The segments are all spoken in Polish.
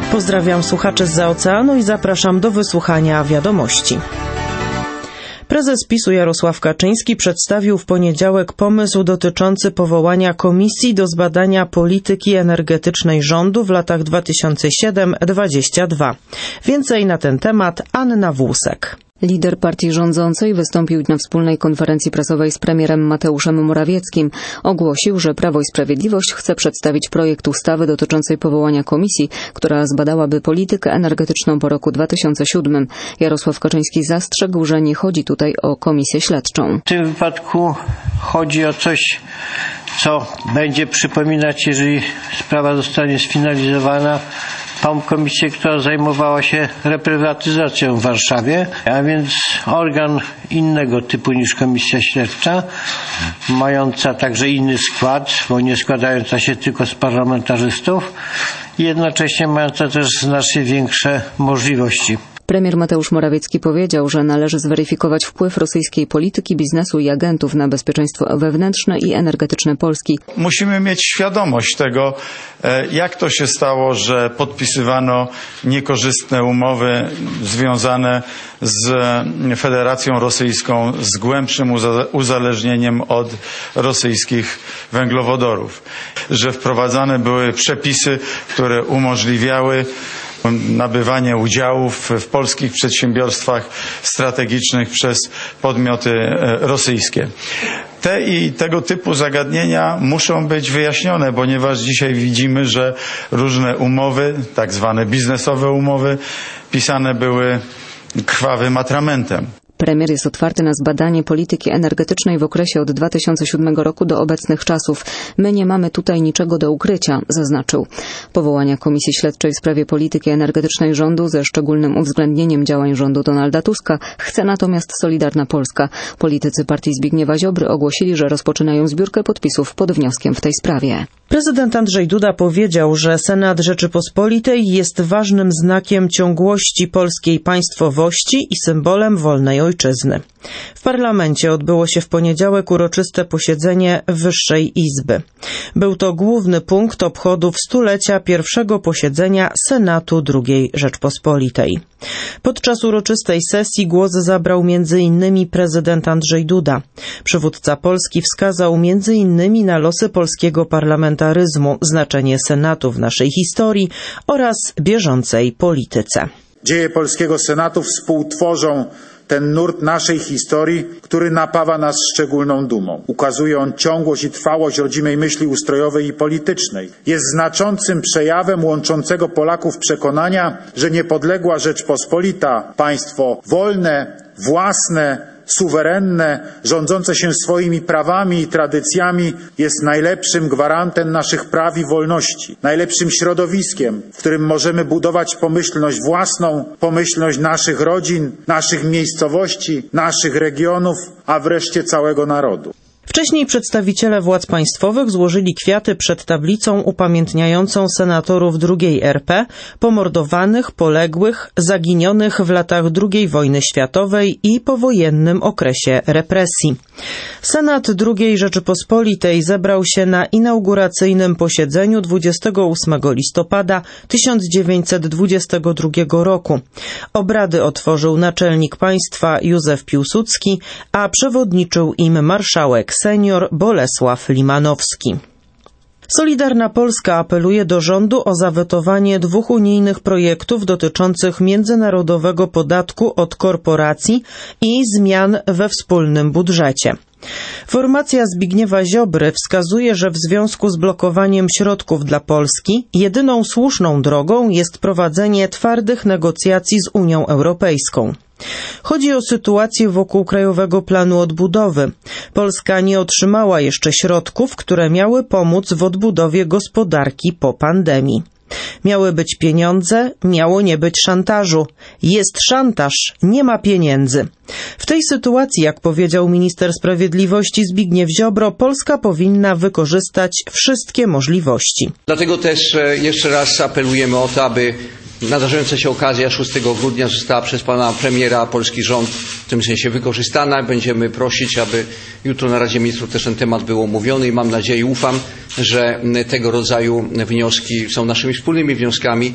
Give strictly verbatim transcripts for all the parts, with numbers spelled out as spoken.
Pozdrawiam słuchaczy zza oceanu i zapraszam do wysłuchania wiadomości. Prezes PiS-u Jarosław Kaczyński przedstawił w poniedziałek pomysł dotyczący powołania komisji do zbadania polityki energetycznej rządu w latach dwa tysiące siódmy do dwudziestego drugiego. Więcej na ten temat Anna Włusek. Lider partii rządzącej wystąpił na wspólnej konferencji prasowej z premierem Mateuszem Morawieckim. Ogłosił, że Prawo i Sprawiedliwość chce przedstawić projekt ustawy dotyczącej powołania komisji, która zbadałaby politykę energetyczną po roku dwa tysiące siódmym. Jarosław Kaczyński zastrzegł, że nie chodzi tutaj o komisję śledczą. W tym wypadku chodzi o coś, co będzie przypominać, jeżeli sprawa zostanie sfinalizowana, tą komisję, która zajmowała się reprywatyzacją w Warszawie, a więc organ innego typu niż komisja śledcza, mająca także inny skład, bo nie składająca się tylko z parlamentarzystów i jednocześnie mająca też znacznie większe możliwości. Premier Mateusz Morawiecki powiedział, że należy zweryfikować wpływ rosyjskiej polityki, biznesu i agentów na bezpieczeństwo wewnętrzne i energetyczne Polski. Musimy mieć świadomość tego, jak to się stało, że podpisywano niekorzystne umowy związane z Federacją Rosyjską, z głębszym uzależnieniem od rosyjskich węglowodorów. Że wprowadzane były przepisy, które umożliwiały nabywanie udziałów w polskich przedsiębiorstwach strategicznych przez podmioty rosyjskie. Te i tego typu zagadnienia muszą być wyjaśnione, ponieważ dzisiaj widzimy, że różne umowy, tak zwane biznesowe umowy, pisane były krwawym atramentem. Premier jest otwarty na zbadanie polityki energetycznej w okresie od dwa tysiące siódmego roku do obecnych czasów. My nie mamy tutaj niczego do ukrycia, zaznaczył. Powołania Komisji Śledczej w sprawie polityki energetycznej rządu ze szczególnym uwzględnieniem działań rządu Donalda Tuska chce natomiast Solidarna Polska. Politycy partii Zbigniewa Ziobry ogłosili, że rozpoczynają zbiórkę podpisów pod wnioskiem w tej sprawie. Prezydent Andrzej Duda powiedział, że Senat Rzeczypospolitej jest ważnym znakiem ciągłości polskiej państwowości i symbolem wolnej ojczyzny. W parlamencie odbyło się w poniedziałek uroczyste posiedzenie Wyższej Izby. Był to główny punkt obchodów stulecia pierwszego posiedzenia Senatu drugiej Rzeczpospolitej. Podczas uroczystej sesji głos zabrał między innymi prezydent Andrzej Duda. Przywódca Polski wskazał między innymi na losy polskiego parlamentaryzmu, znaczenie Senatu w naszej historii oraz bieżącej polityce. Dzieje polskiego Senatu współtworzą ten nurt naszej historii, który napawa nas szczególną dumą. Ukazuje on ciągłość i trwałość rodzimej myśli ustrojowej i politycznej. Jest znaczącym przejawem łączącego Polaków przekonania, że niepodległa Rzeczpospolita, państwo wolne, własne, suwerenne, rządzące się swoimi prawami i tradycjami, jest najlepszym gwarantem naszych praw i wolności, najlepszym środowiskiem, w którym możemy budować pomyślność własną, pomyślność naszych rodzin, naszych miejscowości, naszych regionów, a wreszcie całego narodu. Wcześniej przedstawiciele władz państwowych złożyli kwiaty przed tablicą upamiętniającą senatorów drugiej R P, pomordowanych, poległych, zaginionych w latach drugiej wojny światowej i powojennym okresie represji. Senat drugiej Rzeczypospolitej zebrał się na inauguracyjnym posiedzeniu dwudziestego ósmego listopada tysiąc dziewięćset dwudziestego drugiego roku. Obrady otworzył naczelnik państwa Józef Piłsudski, a przewodniczył im marszałek senior Bolesław Limanowski. Solidarna Polska apeluje do rządu o zawetowanie dwóch unijnych projektów dotyczących międzynarodowego podatku od korporacji i zmian we wspólnym budżecie. Formacja Zbigniewa Ziobry wskazuje, że w związku z blokowaniem środków dla Polski jedyną słuszną drogą jest prowadzenie twardych negocjacji z Unią Europejską. Chodzi o sytuację wokół Krajowego Planu Odbudowy. Polska nie otrzymała jeszcze środków, które miały pomóc w odbudowie gospodarki po pandemii. Miały być pieniądze, miało nie być szantażu. Jest szantaż, nie ma pieniędzy. W tej sytuacji, jak powiedział minister sprawiedliwości Zbigniew Ziobro, Polska powinna wykorzystać wszystkie możliwości. Dlatego też jeszcze raz apelujemy o to, aby Nadarzająca się okazja szóstego grudnia została przez pana premiera polski rząd w tym sensie wykorzystana. Będziemy prosić, aby jutro na Radzie Ministrów też ten temat był omówiony i mam nadzieję i ufam, że tego rodzaju wnioski są naszymi wspólnymi wnioskami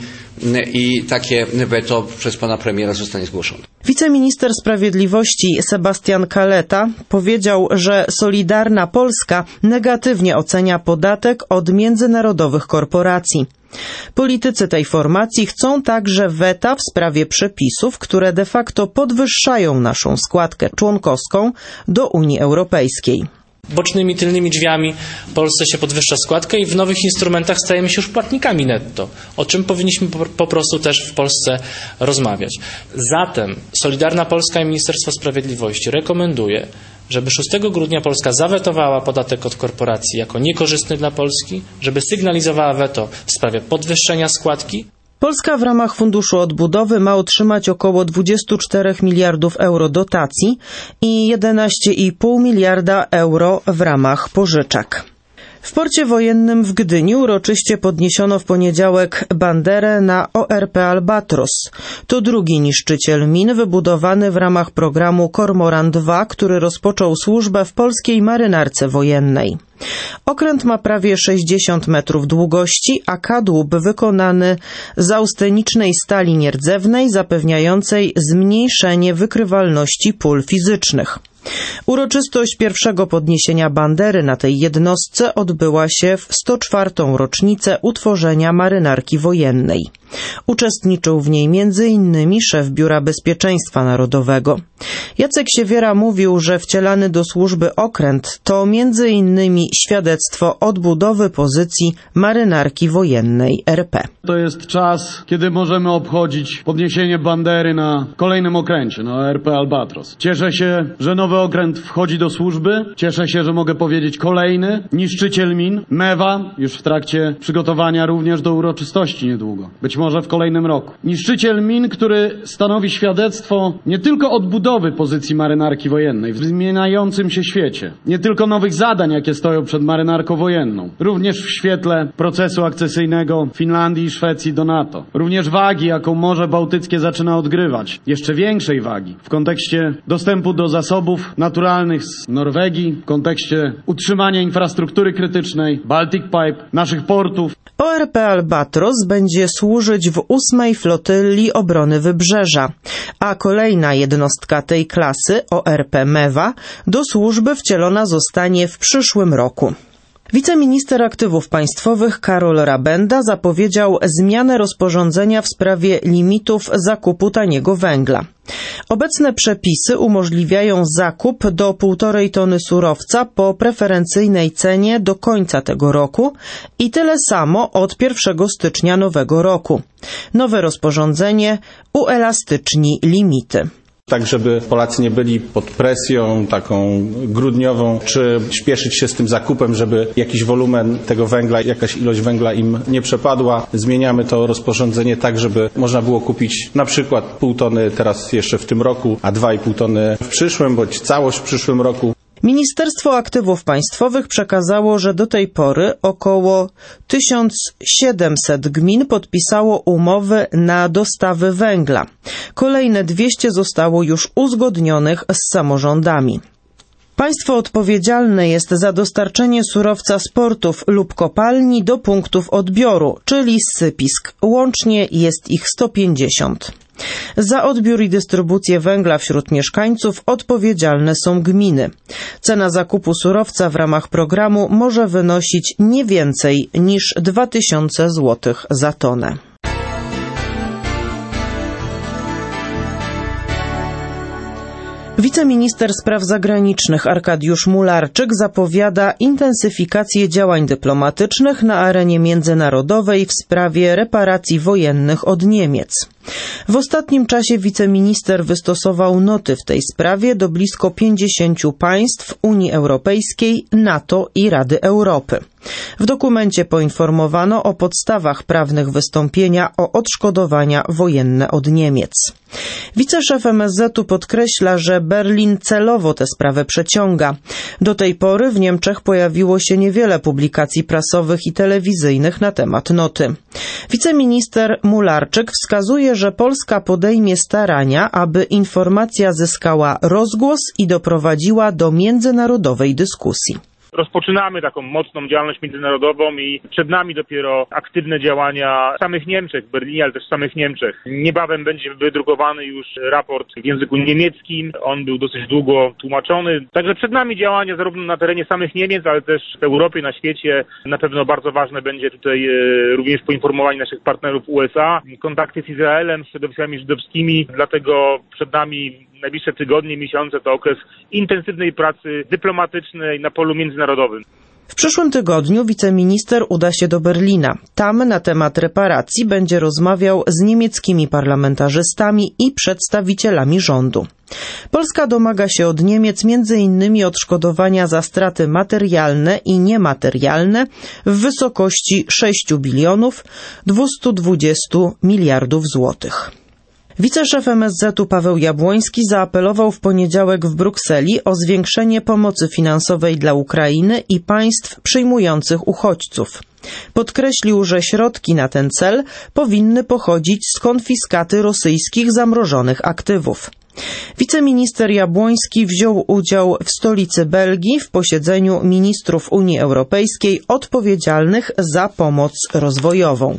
i takie weto przez pana premiera zostanie zgłoszone. Wiceminister Sprawiedliwości Sebastian Kaleta powiedział, że Solidarna Polska negatywnie ocenia podatek od międzynarodowych korporacji. Politycy tej formacji chcą także weta w sprawie przepisów, które de facto podwyższają naszą składkę członkowską do Unii Europejskiej. Bocznymi, tylnymi drzwiami w Polsce się podwyższa składkę i w nowych instrumentach stajemy się już płatnikami netto, o czym powinniśmy po prostu też w Polsce rozmawiać. Zatem Solidarna Polska i Ministerstwo Sprawiedliwości rekomenduje, żeby szóstego grudnia Polska zawetowała podatek od korporacji jako niekorzystny dla Polski, żeby sygnalizowała weto w sprawie podwyższenia składki. Polska w ramach Funduszu Odbudowy ma otrzymać około dwadzieścia cztery miliardów euro dotacji i jedenaście i pół miliarda euro w ramach pożyczek. W porcie wojennym w Gdyni uroczyście podniesiono w poniedziałek banderę na O R P Albatros. To drugi niszczyciel min wybudowany w ramach programu Kormoran dwa, który rozpoczął służbę w polskiej marynarce wojennej. Okręt ma prawie sześćdziesiąt metrów długości, a kadłub wykonany z austenicznej stali nierdzewnej zapewniającej zmniejszenie wykrywalności pól fizycznych. Uroczystość pierwszego podniesienia bandery na tej jednostce odbyła się w sto czwartą rocznicę utworzenia marynarki wojennej. Uczestniczył w niej między innymi szef Biura Bezpieczeństwa Narodowego. Jacek Siewiera mówił, że wcielany do służby okręt to między innymi świadectwo odbudowy pozycji marynarki wojennej R P. To jest czas, kiedy możemy obchodzić podniesienie bandery na kolejnym okręcie, na R P Albatros. Cieszę się, że nowy okręt wchodzi do służby. Cieszę się, że mogę powiedzieć kolejny. Niszczyciel min, Mewa, już w trakcie przygotowania również do uroczystości niedługo. Być może w kolejnym roku. Niszczyciel min, który stanowi świadectwo nie tylko odbudowy pozycji marynarki wojennej w zmieniającym się świecie, nie tylko nowych zadań, jakie stoją przed marynarką wojenną, również w świetle procesu akcesyjnego Finlandii i Szwecji do NATO, również wagi, jaką Morze Bałtyckie zaczyna odgrywać, jeszcze większej wagi w kontekście dostępu do zasobów naturalnych z Norwegii, w kontekście utrzymania infrastruktury krytycznej, Baltic Pipe, naszych portów. O R P Albatros będzie służyć w ósmej flotyli obrony Wybrzeża, a kolejna jednostka tej klasy, O R P Mewa, do służby wcielona zostanie w przyszłym roku. Wiceminister Aktywów Państwowych Karol Rabenda zapowiedział zmianę rozporządzenia w sprawie limitów zakupu taniego węgla. Obecne przepisy umożliwiają zakup do półtorej tony surowca po preferencyjnej cenie do końca tego roku i tyle samo od pierwszego stycznia nowego roku. Nowe rozporządzenie uelastyczni limity. Tak, żeby Polacy nie byli pod presją taką grudniową, czy śpieszyć się z tym zakupem, żeby jakiś wolumen tego węgla, jakaś ilość węgla im nie przepadła. Zmieniamy to rozporządzenie tak, żeby można było kupić na przykład pół tony teraz jeszcze w tym roku, a dwa i pół tony w przyszłym, bądź całość w przyszłym roku. Ministerstwo Aktywów Państwowych przekazało, że do tej pory około tysiąc siedemset gmin podpisało umowy na dostawy węgla. Kolejne dwieście zostało już uzgodnionych z samorządami. Państwo odpowiedzialne jest za dostarczenie surowca z portów lub kopalni do punktów odbioru, czyli sypisk. Łącznie jest ich sto pięćdziesiąt. Za odbiór i dystrybucję węgla wśród mieszkańców odpowiedzialne są gminy. Cena zakupu surowca w ramach programu może wynosić nie więcej niż dwa tysiące złotych za tonę. Wiceminister Spraw Zagranicznych Arkadiusz Mularczyk zapowiada intensyfikację działań dyplomatycznych na arenie międzynarodowej w sprawie reparacji wojennych od Niemiec. W ostatnim czasie wiceminister wystosował noty w tej sprawie do blisko pięćdziesięciu państw Unii Europejskiej, NATO i Rady Europy. W dokumencie poinformowano o podstawach prawnych wystąpienia o odszkodowania wojenne od Niemiec. Wiceszef M S Z-u podkreśla, że Berlin celowo tę sprawę przeciąga. Do tej pory w Niemczech pojawiło się niewiele publikacji prasowych i telewizyjnych na temat noty. Wiceminister Mularczyk wskazuje, że Polska podejmie starania, aby informacja zyskała rozgłos i doprowadziła do międzynarodowej dyskusji. Rozpoczynamy taką mocną działalność międzynarodową i przed nami dopiero aktywne działania w samych Niemczech, w Berlinie, ale też w samych Niemczech. Niebawem będzie wydrukowany już raport w języku niemieckim. On był dosyć długo tłumaczony. Także przed nami działania zarówno na terenie samych Niemiec, ale też w Europie, na świecie. Na pewno bardzo ważne będzie tutaj również poinformowanie naszych partnerów U S A, kontakty z Izraelem, z środowiskami żydowskimi. Dlatego przed nami najbliższe tygodnie, miesiące to okres intensywnej pracy dyplomatycznej na polu międzynarodowym. W przyszłym tygodniu wiceminister uda się do Berlina. Tam na temat reparacji będzie rozmawiał z niemieckimi parlamentarzystami i przedstawicielami rządu. Polska domaga się od Niemiec między innymi odszkodowania za straty materialne i niematerialne w wysokości sześciu bilionów dwieście dwadzieścia miliardów złotych. Wiceszef M S Z-u Paweł Jabłoński zaapelował w poniedziałek w Brukseli o zwiększenie pomocy finansowej dla Ukrainy i państw przyjmujących uchodźców. Podkreślił, że środki na ten cel powinny pochodzić z konfiskaty rosyjskich zamrożonych aktywów. Wiceminister Jabłoński wziął udział w stolicy Belgii w posiedzeniu ministrów Unii Europejskiej odpowiedzialnych za pomoc rozwojową.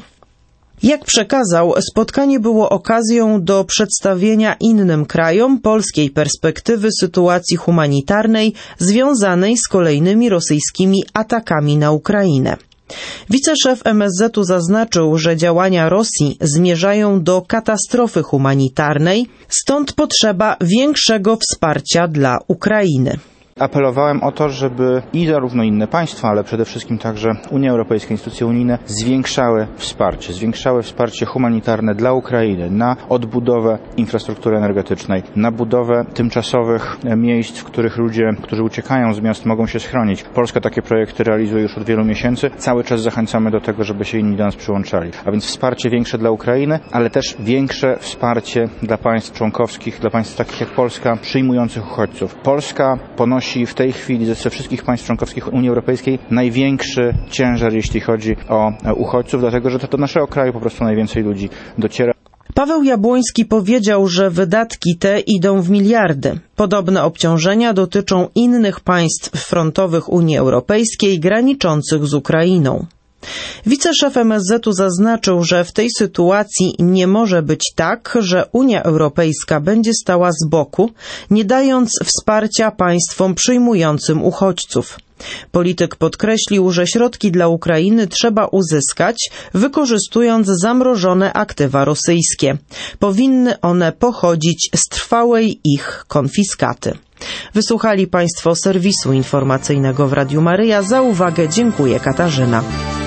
Jak przekazał, spotkanie było okazją do przedstawienia innym krajom polskiej perspektywy sytuacji humanitarnej związanej z kolejnymi rosyjskimi atakami na Ukrainę. Wiceszef M S Z-u zaznaczył, że działania Rosji zmierzają do katastrofy humanitarnej, stąd potrzeba większego wsparcia dla Ukrainy. Apelowałem o to, żeby i zarówno inne państwa, ale przede wszystkim także Unia Europejska, instytucje unijne zwiększały wsparcie, zwiększały wsparcie humanitarne dla Ukrainy na odbudowę infrastruktury energetycznej, na budowę tymczasowych miejsc, w których ludzie, którzy uciekają z miast, mogą się schronić. Polska takie projekty realizuje już od wielu miesięcy. Cały czas zachęcamy do tego, żeby się inni do nas przyłączali. A więc wsparcie większe dla Ukrainy, ale też większe wsparcie dla państw członkowskich, dla państw takich jak Polska, przyjmujących uchodźców. Polska ponosi w tej chwili ze wszystkich państw członkowskich Unii Europejskiej największy ciężar, jeśli chodzi o uchodźców, dlatego że to do naszego kraju po prostu najwięcej ludzi dociera. Paweł Jabłoński powiedział, że wydatki te idą w miliardy. Podobne obciążenia dotyczą innych państw frontowych Unii Europejskiej graniczących z Ukrainą. Wiceszef M S Z-u zaznaczył, że w tej sytuacji nie może być tak, że Unia Europejska będzie stała z boku, nie dając wsparcia państwom przyjmującym uchodźców. Polityk podkreślił, że środki dla Ukrainy trzeba uzyskać, wykorzystując zamrożone aktywa rosyjskie. Powinny one pochodzić z trwałej ich konfiskaty. Wysłuchali Państwo serwisu informacyjnego w Radiu Maryja. Za uwagę dziękuję, Katarzyna.